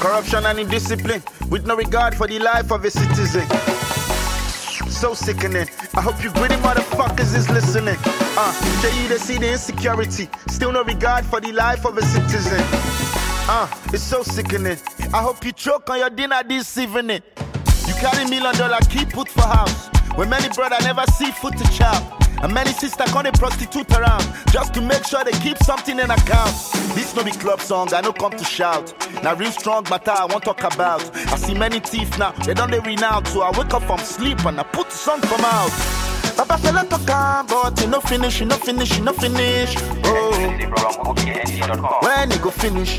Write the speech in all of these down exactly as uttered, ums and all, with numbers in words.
Corruption and indiscipline, with no regard for the life of a citizen. So sickening. I hope you gritty motherfuckers is listening. Uh, show you to see the insecurity, still no regard for the life of a citizen. Uh, it's so sickening. I hope you choke on your dinner this evening. You carry million dollar key put for house, when many brother never see food to chop. And many sisters gonna prostitute around, just to make sure they keep something in account. This no be club song, I no come to shout. Now real strong matter I won't talk about. I see many thieves now, they don't they renounce. So I wake up from sleep and I put the sun from out. Papa fella talk but you no finish, you no finish, you no finish. Oh, when you go finish?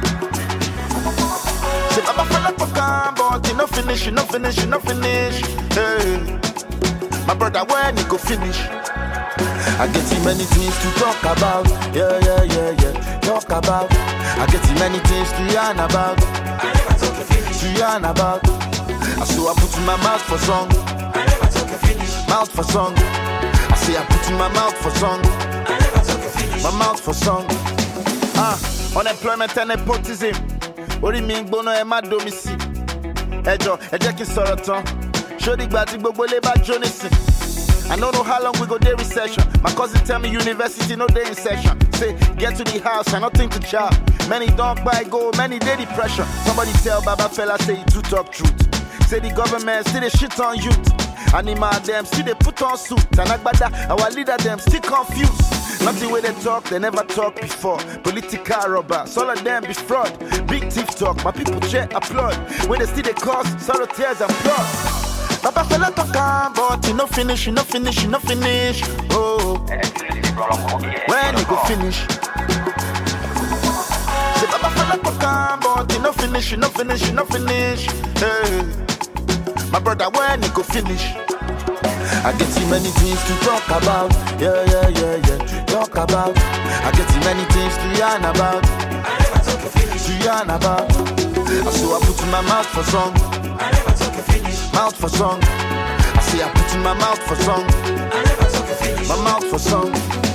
Say Papa fella talk but you no finish, you no finish, you no finish. Hey, my brother, when you go finish? I get too many things to talk about. Yeah, yeah, yeah, yeah. Talk about. I get too many things to yarn about. I never talk a finish. To yarn about. So I put in my mouth for song. I never talk a finish. Mouth for song. I say I put in my mouth for song. I never talk a finish. My mouth for song. Ah, unemployment and nepotism. Ori mi gbono e ma domisi. Ejo, e je ki sọ̀rọ̀ tán. Show the gbati gbogbo le ba Jonison. I don't know how long we go day recession. My cousin tell me university no day in session. Say, get to the house and nothing to chop. Many don't buy gold, many day depression. Somebody tell Baba fella say he do talk truth. Say the government still they shit on youth. Animal them still they put on suit. And Agbada, our leader them still confused. Nothing where they talk, they never talk before. Political robbers, all of them be fraud. Big thief talk, my people cheer applaud. When they still they cause sorrow, tears and blood. Papa fella talk but you no finish, you no finish, you no finish. Oh, when you go finish? Say Papa fella talk but you no finish, you no finish, you no finish. Hey, my brother, when you go finish? I get too many things to talk about. Yeah, yeah, yeah, yeah. Talk about. I get too many things to yarn about. I never talk a finish. To yarn about. So I put in my mouth for song. I never talk a finish. Mouth for song. I say I put in my mouth for song. I never talk a finish. My mouth for song.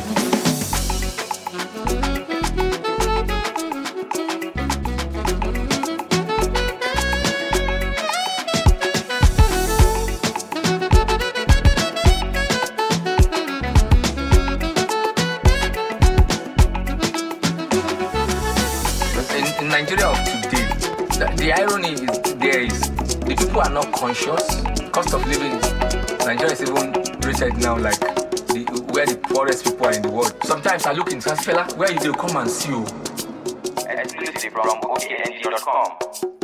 In, in Nigeria of today, the, the irony is there is the people are not conscious. Cost of living, Nigeria is even rated now like the, where the poorest people are in the world. Sometimes I look in Fela, where you do come and see you. Exclusively from O K N G dot com.